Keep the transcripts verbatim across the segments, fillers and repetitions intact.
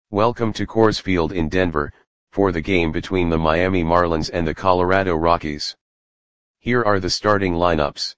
Welcome to Coors Field in Denver, for the game between the Miami Marlins and the Colorado Rockies. Here are the starting lineups.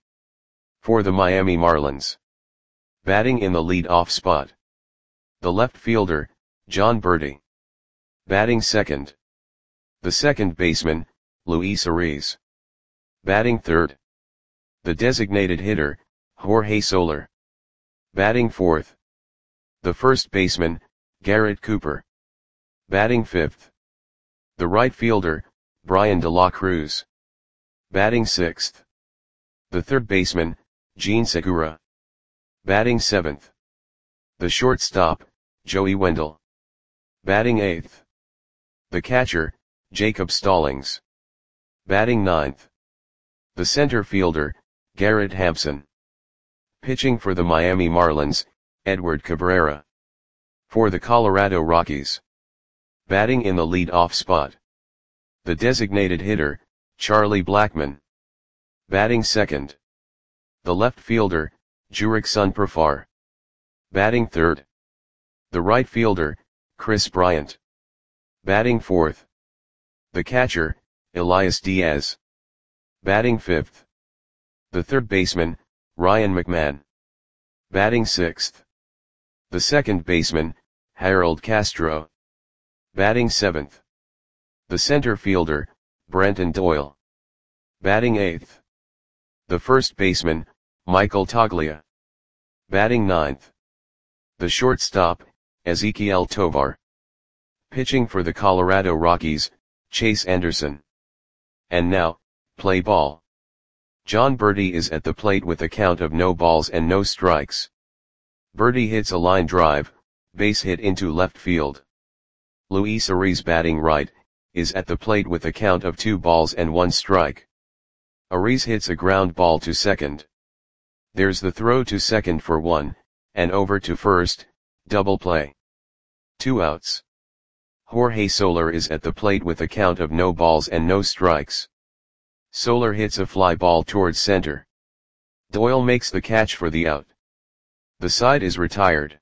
For the Miami Marlins. Batting in the lead-off spot. The left fielder, Jon Berti. Batting second. The second baseman, Luis Arraez. Batting third. The designated hitter, Jorge Soler. Batting fourth. The first baseman, Garrett Cooper. Batting fifth. The right fielder, Bryan De La Cruz. Batting sixth. The third baseman, Jean Segura. Batting seventh. The shortstop, Joey Wendle. Batting eighth. The catcher, Jacob Stallings. Batting ninth. The center fielder, Garrett Hampson. Pitching for the Miami Marlins, Edward Cabrera. For the Colorado Rockies. Batting in the lead-off spot. The designated hitter, Charlie Blackmon. Batting second. The left fielder, Jurickson Profar. Batting third. The right fielder, Kris Bryant. Batting fourth. The catcher, Elias Diaz. Batting fifth. The third baseman, Ryan McMahon. Batting sixth. The second baseman, Harold Castro. Batting seventh. The center fielder, Brenton Doyle. Batting eighth. The first baseman, Michael Toglia. Batting ninth. The shortstop, Ezequiel Tovar. Pitching for the Colorado Rockies, Chase Anderson. And now, play ball. Jon Berti is at the plate with a count of no balls and no strikes. Berti hits a line drive, base hit into left field. Luis Arraez, batting right, is at the plate with a count of two balls and one strike. Arraez hits a ground ball to second. There's the throw to second for one, and over to first, double play. Two outs. Jorge Soler is at the plate with a count of no balls and no strikes. Soler hits a fly ball towards center. Doyle makes the catch for the out. The side is retired.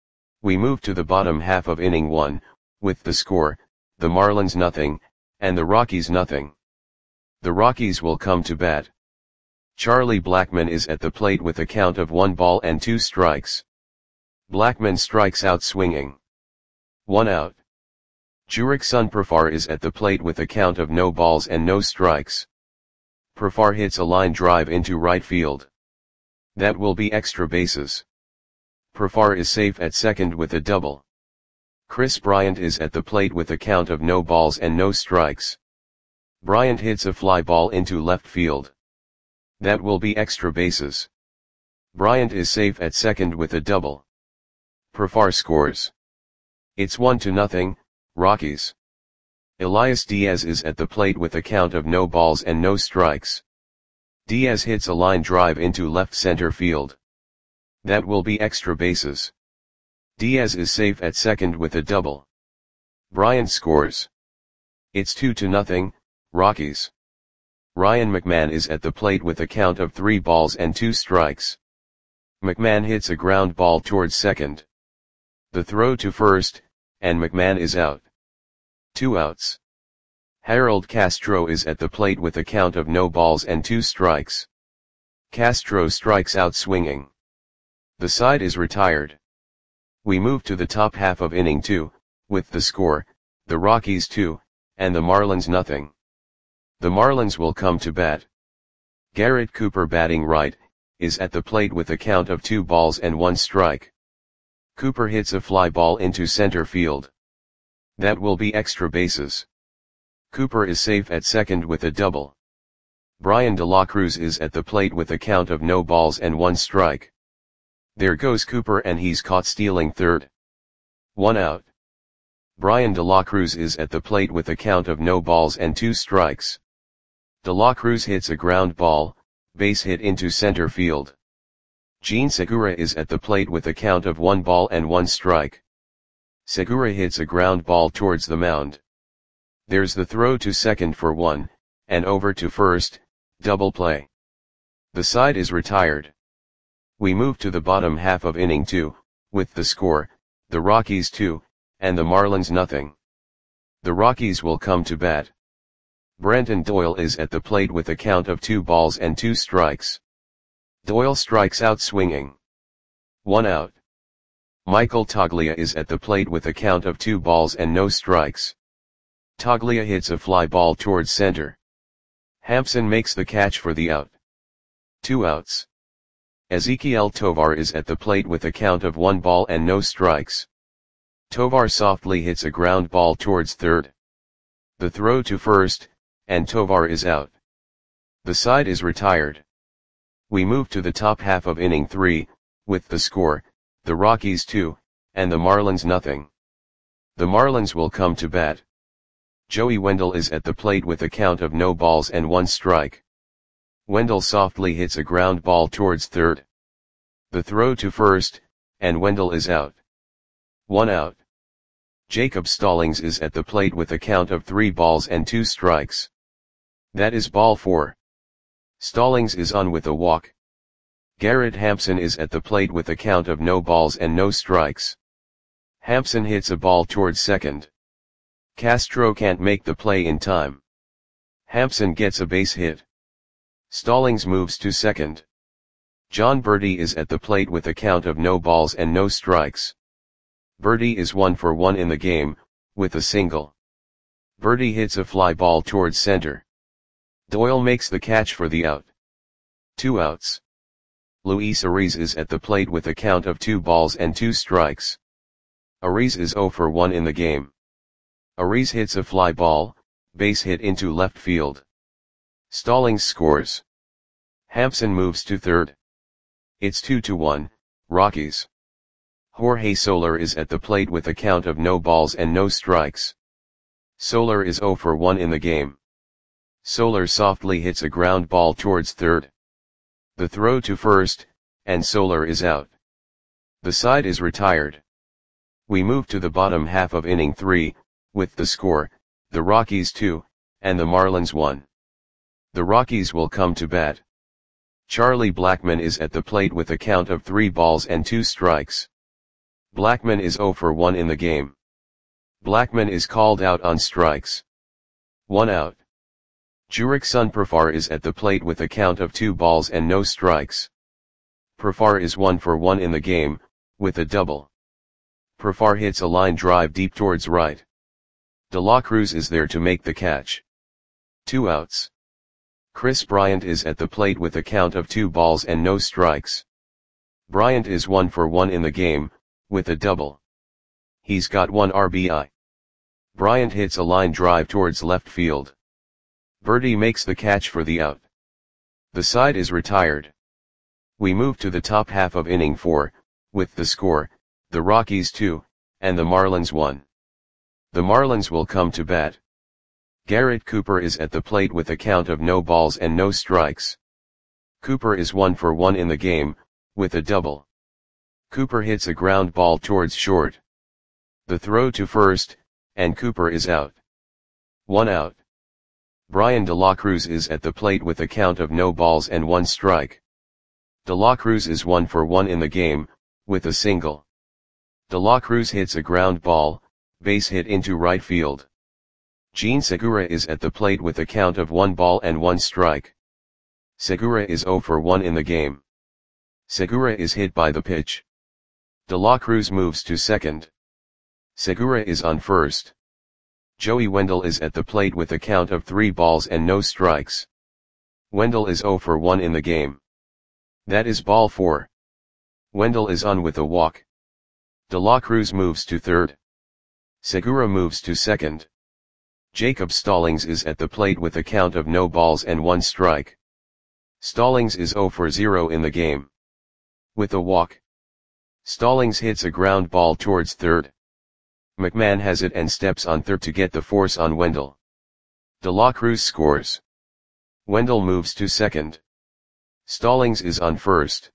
We move to the bottom half of inning one, with the score, the Marlins nothing, and the Rockies nothing. The Rockies will come to bat. Charlie Blackmon is at the plate with a count of one ball and two strikes. Blackmon strikes out swinging. One out. Jurickson Profar is at the plate with a count of no balls and no strikes. Profar hits a line drive into right field. That will be extra bases. Profar is safe at second with a double. Kris Bryant is at the plate with a count of no balls and no strikes. Bryant hits a fly ball into left field. That will be extra bases. Bryant is safe at second with a double. Profar scores. It's one to nothing, Rockies. Elias Diaz is at the plate with a count of no balls and no strikes. Diaz hits a line drive into left center field. That will be extra bases. Diaz is safe at second with a double. Bryant scores. It's two to nothing, Rockies. Ryan McMahon is at the plate with a count of three balls and two strikes. McMahon hits a ground ball towards second. The throw to first, and McMahon is out. Two outs. Harold Castro is at the plate with a count of no balls and two strikes. Castro strikes out swinging. The side is retired. We move to the top half of inning two, with the score, the Rockies two, and the Marlins nothing. The Marlins will come to bat. Garrett Cooper, batting right, is at the plate with a count of two balls and one strike. Cooper hits a fly ball into center field. That will be extra bases. Cooper is safe at second with a double. Bryan De La Cruz is at the plate with a count of no balls and one strike. There goes Cooper, and he's caught stealing third. One out. Bryan De La Cruz is at the plate with a count of no balls and two strikes. De La Cruz hits a ground ball, base hit into center field. Jean Segura is at the plate with a count of one ball and one strike. Segura hits a ground ball towards the mound. There's the throw to second for one, and over to first, double play. The side is retired. We move to the bottom half of inning two, with the score, the Rockies two, and the Marlins nothing. The Rockies will come to bat. Brenton Doyle is at the plate with a count of two balls and two strikes. Doyle strikes out swinging. One out. Michael Toglia is at the plate with a count of two balls and no strikes. Toglia hits a fly ball towards center. Hampson makes the catch for the out. Two outs. Ezequiel Tovar is at the plate with a count of one ball and no strikes. Tovar softly hits a ground ball towards third. The throw to first, and Tovar is out. The side is retired. We move to the top half of inning three, with the score, the Rockies two, and the Marlins nothing. The Marlins will come to bat. Joey Wendle is at the plate with a count of no balls and one strike. Wendle softly hits a ground ball towards third. The throw to first, and Wendle is out. One out. Jacob Stallings is at the plate with a count of three balls and two strikes. That is ball four. Stallings is on with a walk. Garrett Hampson is at the plate with a count of no balls and no strikes. Hampson hits a ball towards second. Castro can't make the play in time. Hampson gets a base hit. Stallings moves to second. John Birdie is at the plate with a count of no balls and no strikes. Birdie is one for one in the game, with a single. Birdie hits a fly ball towards center. Doyle makes the catch for the out. Two outs. Luis Ariz is at the plate with a count of two balls and two strikes. Ariz is zero for one in the game. Ariz hits a fly ball, base hit into left field. Stallings scores. Hampson moves to third. It's two to one, Rockies. Jorge Soler is at the plate with a count of no balls and no strikes. Soler is zero for one in the game. Soler softly hits a ground ball towards third. The throw to first, and Soler is out. The side is retired. We move to the bottom half of inning three, with the score, the Rockies two, and the Marlins one. The Rockies will come to bat. Charlie Blackmon is at the plate with a count of three balls and two strikes. Blackmon is zero for one in the game. Blackmon is called out on strikes. One out. Jurickson Profar is at the plate with a count of two balls and no strikes. Profar is one for one in the game, with a double. Profar hits a line drive deep towards right. De La Cruz is there to make the catch. Two outs. Chris Bryant is at the plate with a count of two balls and no strikes. Bryant is one for one in the game, with a double. He's got one R B I. Bryant hits a line drive towards left field. Birdie makes the catch for the out. The side is retired. We move to the top half of inning four, with the score, the Rockies two, and the Marlins one. The Marlins will come to bat. Garrett Cooper is at the plate with a count of no balls and no strikes. Cooper is one for one in the game, with a double. Cooper hits a ground ball towards short. The throw to first, and Cooper is out. One out. Brian De La Cruz is at the plate with a count of no balls and one strike. De La Cruz is one for one in the game, with a single. De La Cruz hits a ground ball, base hit into right field. Gene Segura is at the plate with a count of one ball and one strike. Segura is zero for one in the game. Segura is hit by the pitch. De La Cruz moves to second. Segura is on first. Joey Wendle is at the plate with a count of three balls and no strikes. Wendle is zero for one in the game. That is ball four. Wendle is on with a walk. De La Cruz moves to third. Segura moves to second. Jacob Stallings is at the plate with a count of no balls and one strike. Stallings is zero for zero in the game. With a walk. Stallings hits a ground ball towards third. McMahon has it and steps on third to get the force on Wendle. De La Cruz scores. Wendle moves to second. Stallings is on first.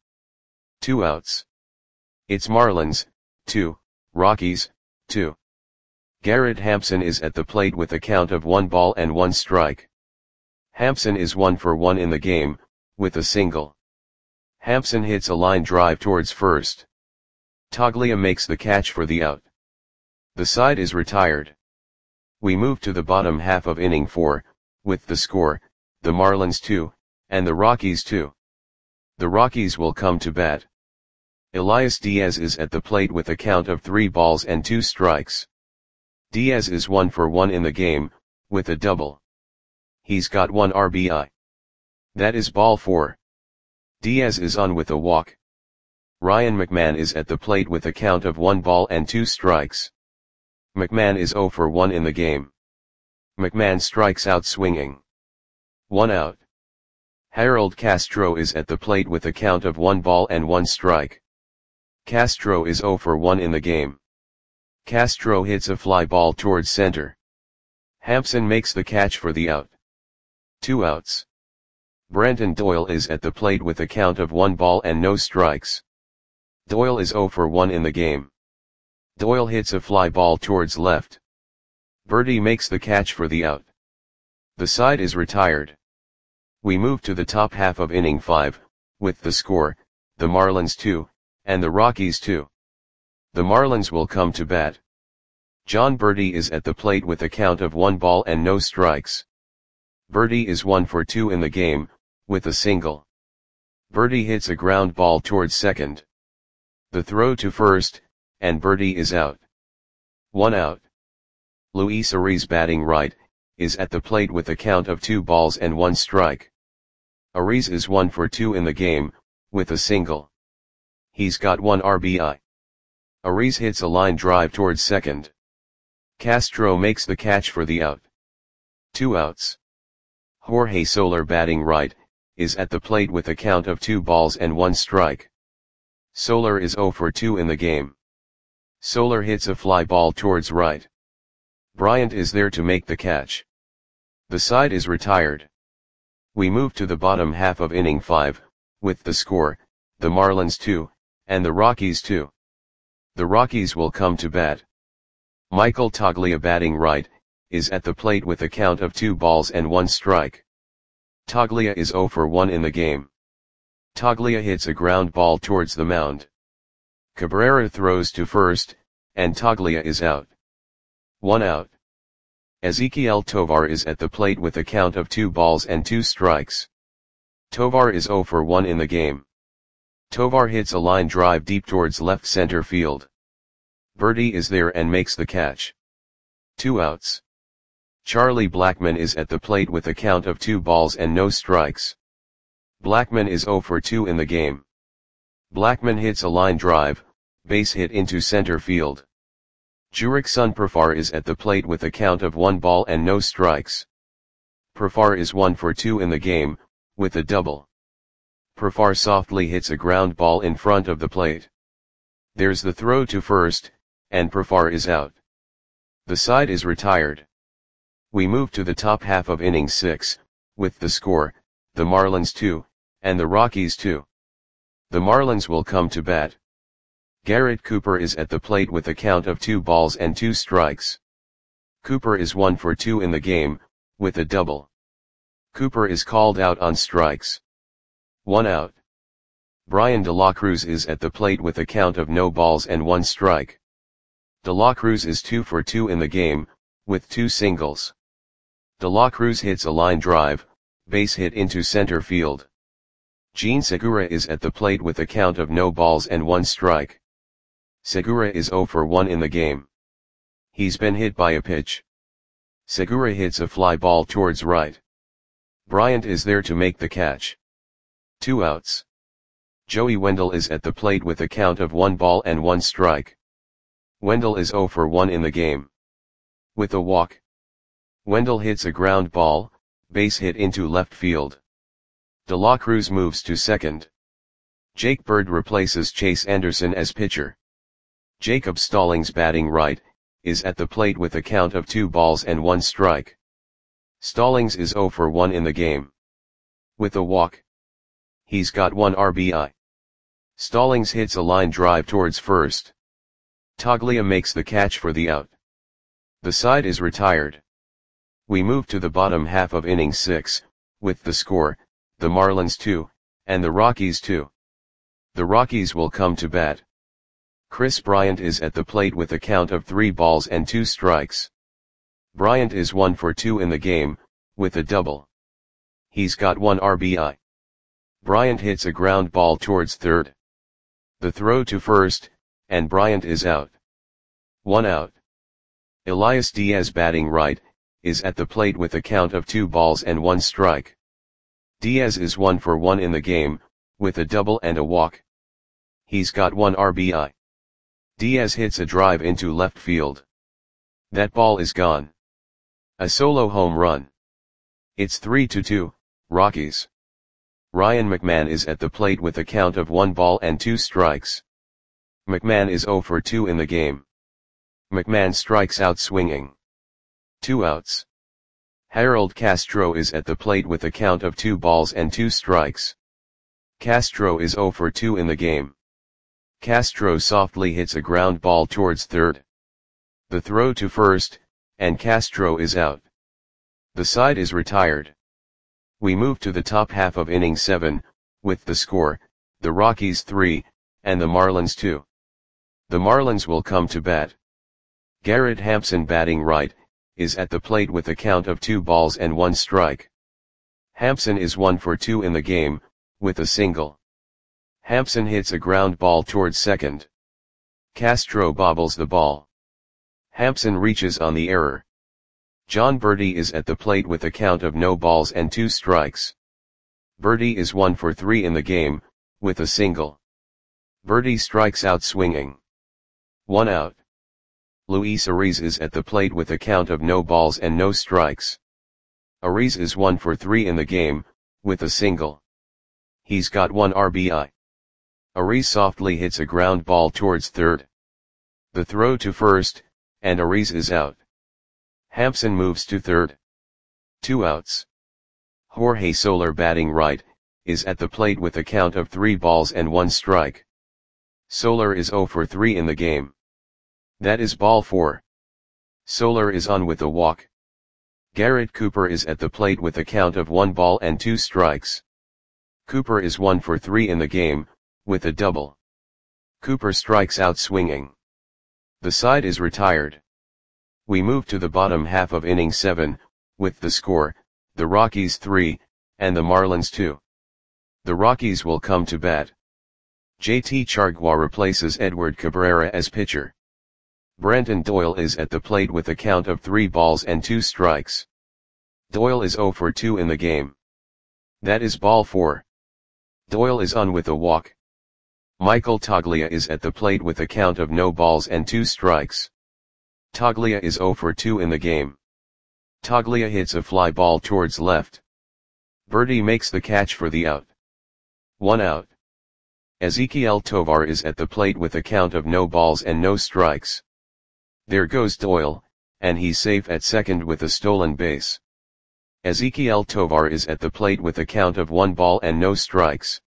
Two outs. It's Marlins, two, Rockies, two. Garrett Hampson is at the plate with a count of one ball and one strike. Hampson is one for one in the game, with a single. Hampson hits a line drive towards first. Toglia makes the catch for the out. The side is retired. We move to the bottom half of inning four, with the score, the Marlins two, and the Rockies two. The Rockies will come to bat. Elias Diaz is at the plate with a count of three balls and two strikes. Diaz is one for one in the game, with a double. He's got one R B I. That is ball four. Diaz is on with a walk. Ryan McMahon is at the plate with a count of one ball and two strikes. McMahon is zero for one in the game. McMahon strikes out swinging. One out. Harold Castro is at the plate with a count of one ball and one strike. Castro is zero for one in the game. Castro hits a fly ball towards center. Hampson makes the catch for the out. Two outs. Brenton Doyle is at the plate with a count of one ball and no strikes. Doyle is zero for one in the game. Doyle hits a fly ball towards left. Berti makes the catch for the out. The side is retired. We move to the top half of inning five, with the score, the Marlins two, and the Rockies two. The Marlins will come to bat. John Berti is at the plate with a count of one ball and no strikes. Berti is one for two in the game, with a single. Berti hits a ground ball towards second. The throw to first, and Berti is out. One out. Luis Ariz, batting right, is at the plate with a count of two balls and one strike. Ariz is one for two in the game, with a single. He's got one R B I. Ariz hits a line drive towards second. Castro makes the catch for the out. Two outs. Jorge Soler, batting right, is at the plate with a count of two balls and one strike. Soler is zero for two in the game. Soler hits a fly ball towards right. Bryant is there to make the catch. The side is retired. We move to the bottom half of inning five, with the score, the Marlins two, and the Rockies two. The Rockies will come to bat. Michael Toglia, batting right, is at the plate with a count of two balls and one strike. Toglia is zero for one in the game. Toglia hits a ground ball towards the mound. Cabrera throws to first, and Toglia is out. One out. Ezequiel Tovar is at the plate with a count of two balls and two strikes. Tovar is zero for one in the game. Tovar hits a line drive deep towards left center field. Berti is there and makes the catch. Two outs. Charlie Blackmon is at the plate with a count of two balls and no strikes. Blackmon is zero for two in the game. Blackmon hits a line drive, base hit into center field. Jurickson Profar is at the plate with a count of one ball and no strikes. Profar is one for two in the game, with a double. Profar softly hits a ground ball in front of the plate. There's the throw to first, and Profar is out. The side is retired. We move to the top half of inning six, with the score, the Marlins two, and the Rockies two. The Marlins will come to bat. Garrett Cooper is at the plate with a count of two balls and two strikes. Cooper is one for two in the game, with a double. Cooper is called out on strikes. One out. Brian De La Cruz is at the plate with a count of no balls and one strike. De La Cruz is two for two in the game, with two singles. De La Cruz hits a line drive, base hit into center field. Jean Segura is at the plate with a count of no balls and one strike. Segura is zero for one in the game. He's been hit by a pitch. Segura hits a fly ball towards right. Bryant is there to make the catch. Two outs. Joey Wendell is at the plate with a count of one ball and one strike. Wendell is zero for one in the game. With a walk. Wendell hits a ground ball, base hit into left field. De La Cruz moves to second. Jake Bird replaces Chase Anderson as pitcher. Jacob Stallings, batting right, is at the plate with a count of two balls and one strike. Stallings is zero for one in the game. With a walk. He's got one R B I. Stallings hits a line drive towards first. Toglia makes the catch for the out. The side is retired. We move to the bottom half of inning six, with the score, the Marlins two, and the Rockies two. The Rockies will come to bat. Kris Bryant is at the plate with a count of three balls and two strikes. Bryant is one for two in the game, with a double. He's got one R B I. Bryant hits a ground ball towards third. The throw to first, and Bryant is out. One out. Elias Diaz, batting right, is at the plate with a count of two balls and one strike. Diaz is one for one in the game, with a double and a walk. He's got one R B I. Diaz hits a drive into left field. That ball is gone. A solo home run. It's three to two, Rockies. Ryan McMahon is at the plate with a count of one ball and two strikes. McMahon is zero for two in the game. McMahon strikes out swinging. Two outs. Harold Castro is at the plate with a count of two balls and two strikes. Castro is zero for two in the game. Castro softly hits a ground ball towards third. The throw to first, and Castro is out. The side is retired. We move to the top half of inning seven, with the score, the Rockies three, and the Marlins two. The Marlins will come to bat. Garrett Hampson, batting right, is at the plate with a count of two balls and one strike. Hampson is one for two in the game, with a single. Hampson hits a ground ball towards second. Castro bobbles the ball. Hampson reaches on the error. John Berti is at the plate with a count of no balls and two strikes. Berti is one for three in the game, with a single. Berti strikes out swinging. One out. Luis Ariz is at the plate with a count of no balls and no strikes. Ariz is one for three in the game, with a single. He's got one R B I. Ariz softly hits a ground ball towards third. The throw to first, and Ariz is out. Hampson moves to third. Two outs. Jorge Soler, batting right, is at the plate with a count of three balls and one strike. Soler is zero for three in the game. That is ball four. Soler is on with a walk. Garrett Cooper is at the plate with a count of one ball and two strikes. Cooper is one for three in the game, with a double. Cooper strikes out swinging. The side is retired. We move to the bottom half of inning seven, with the score, the Rockies three, and the Marlins two. The Rockies will come to bat. J T Chargois replaces Edward Cabrera as pitcher. Brenton Doyle is at the plate with a count of three balls and two strikes. Doyle is zero for two in the game. That is ball four. Doyle is on with a walk. Michael Toglia is at the plate with a count of no balls and two strikes. Toglia is zero for two in the game. Toglia hits a fly ball towards left. Berti makes the catch for the out. One out. Ezequiel Tovar is at the plate with a count of no balls and no strikes. There goes Doyle, and he's safe at second with a stolen base. Ezequiel Tovar is at the plate with a count of one ball and no strikes.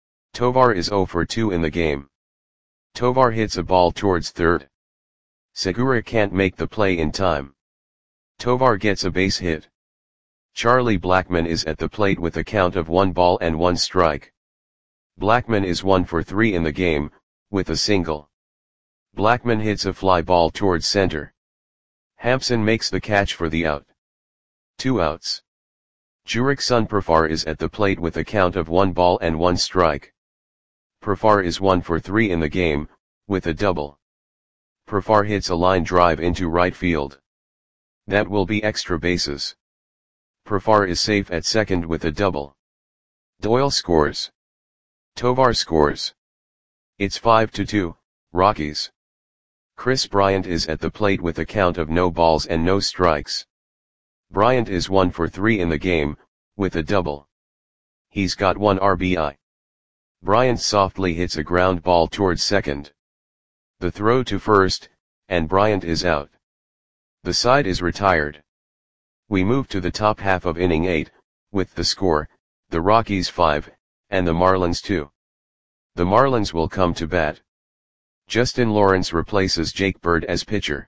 Tovar is zero for two in the game. Tovar hits a ball towards third. Segura can't make the play in time. Tovar gets a base hit. Charlie Blackmon is at the plate with a count of one ball and one strike. Blackmon is one for three in the game, with a single. Blackmon hits a fly ball towards center. Hampson makes the catch for the out. Two outs. Jurickson Profar is at the plate with a count of one ball and one strike. Profar is one for three in the game, with a double. Profar hits a line drive into right field. That will be extra bases. Profar is safe at second with a double. Doyle scores. Tovar scores. It's five to two, Rockies. Kris Bryant is at the plate with a count of no balls and no strikes. Bryant is one for three in the game, with a double. He's got one R B I. Bryant softly hits a ground ball towards second. The throw to first, and Bryant is out. The side is retired. We move to the top half of inning eight, with the score, the Rockies five, and the Marlins two. The Marlins will come to bat. Justin Lawrence replaces Jake Bird as pitcher.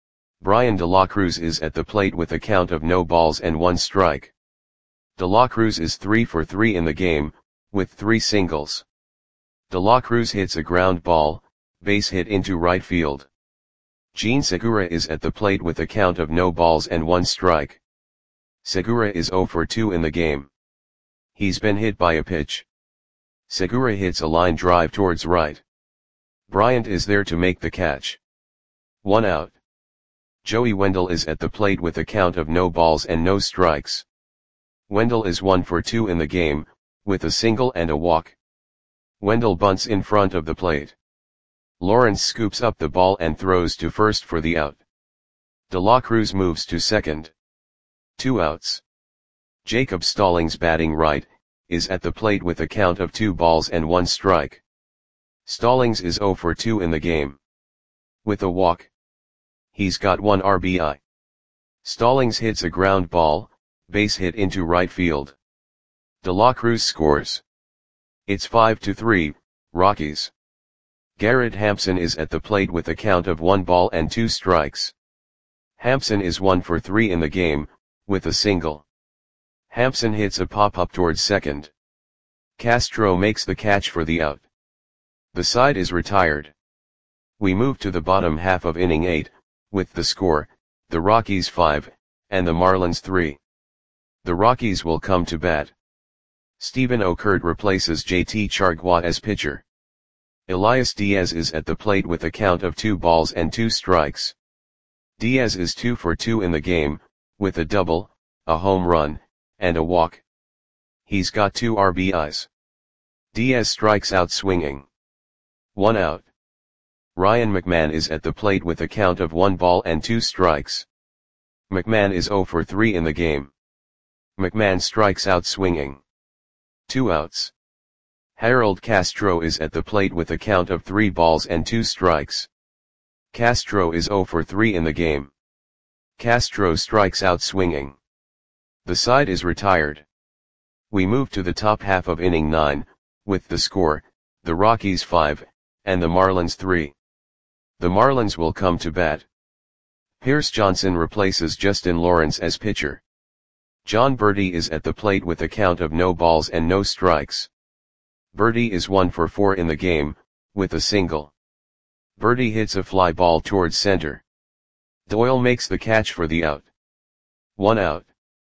Brian De La Cruz is at the plate with a count of no balls and one strike. De La Cruz is three for three in the game, with three singles. De La Cruz hits a ground ball, base hit into right field. Gene Segura is at the plate with a count of no balls and one strike. Segura is oh for two in the game. He's been hit by a pitch. Segura hits a line drive towards right. Bryant is there to make the catch. One out. Joey Wendle is at the plate with a count of no balls and no strikes. Wendle is one for two in the game, with a single and a walk. Wendle bunts in front of the plate. Lawrence scoops up the ball and throws to first for the out. De La Cruz moves to second. Two outs. Jacob Stallings, batting right, is at the plate with a count of two balls and one strike. Stallings is oh for two in the game. With a walk. He's got one R B I. Stallings hits a ground ball, base hit into right field. De La Cruz scores. It's five to three, Rockies. Garrett Hampson is at the plate with a count of one ball and two strikes. Hampson is one for three in the game, with a single. Hampson hits a pop-up towards second. Castro makes the catch for the out. The side is retired. We move to the bottom half of inning eight, with the score, the Rockies five, and the Marlins three. The Rockies will come to bat. Stephen Okert replaces J T Chargois as pitcher. Elias Diaz is at the plate with a count of two balls and two strikes. Diaz is two for two in the game, with a double, a home run, and a walk. He's got two R B Is. Diaz strikes out swinging. One out. Ryan McMahon is at the plate with a count of one ball and two strikes. McMahon is oh for three in the game. McMahon strikes out swinging. Two outs. Harold Castro is at the plate with a count of three balls and two strikes. Castro is oh for three in the game. Castro strikes out swinging. The side is retired. We move to the top half of inning nine, with the score, the Rockies five, and the Marlins three. The Marlins will come to bat. Pierce Johnson replaces Justin Lawrence as pitcher. John Berti is at the plate with a count of no balls and no strikes. Berti is one for four in the game, with a single. Berti hits a fly ball towards center. Doyle makes the catch for the out. One out.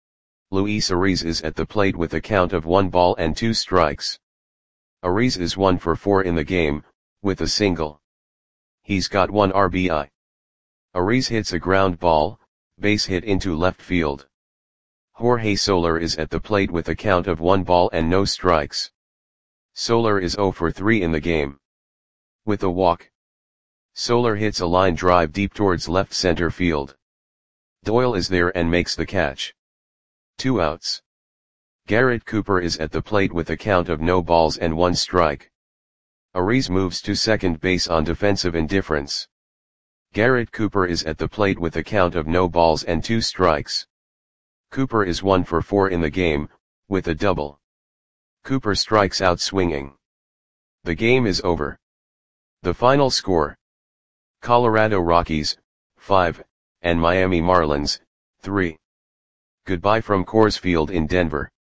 Luis Ariz is at the plate with a count of one ball and two strikes. Ariz is one for four in the game, with a single. He's got one R B I. Ariz hits a ground ball, base hit into left field. Jorge Soler is at the plate with a count of one ball and no strikes. Soler is oh for three in the game. With a walk. Soler hits a line drive deep towards left center field. Doyle is there and makes the catch. Two outs. Garrett Cooper is at the plate with a count of no balls and one strike. Ariz moves to second base on defensive indifference. Garrett Cooper is at the plate with a count of no balls and two strikes. Cooper is one for four in the game, with a double. Cooper strikes out swinging. The game is over. The final score. Colorado Rockies, five, and Miami Marlins, three. Goodbye from Coors Field in Denver.